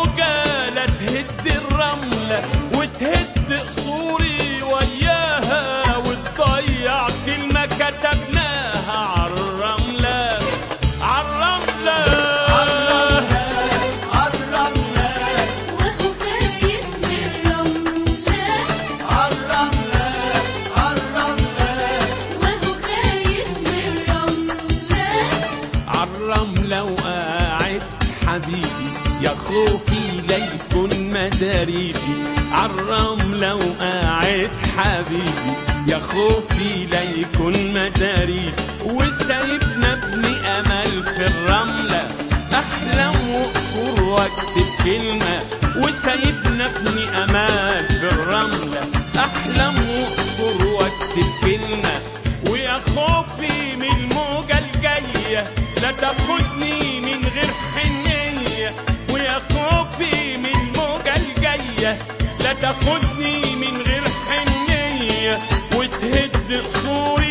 الموجة لا تهد الرملة وتهد قصوري وياها وتضيع كلمة كتبناها عالرملة عالرملة عالرملة وقاعد حبيبي يا خوفي ليكن مداريبي عالرملة وقاعد حبيبي يا خوفي ليكن مداريبي وسايبنا ابني امل في الرملة احلم واقصر واكتب كلمة وسايبنا ابني امل في الرملة احلم واقصر واكتب كلمة ويا خوفي من الموجة الجاية لا تاخدني من غير حنية ويا خوفي من الموجة الجاية لا تاخدني من غير حنية وتهد قصوري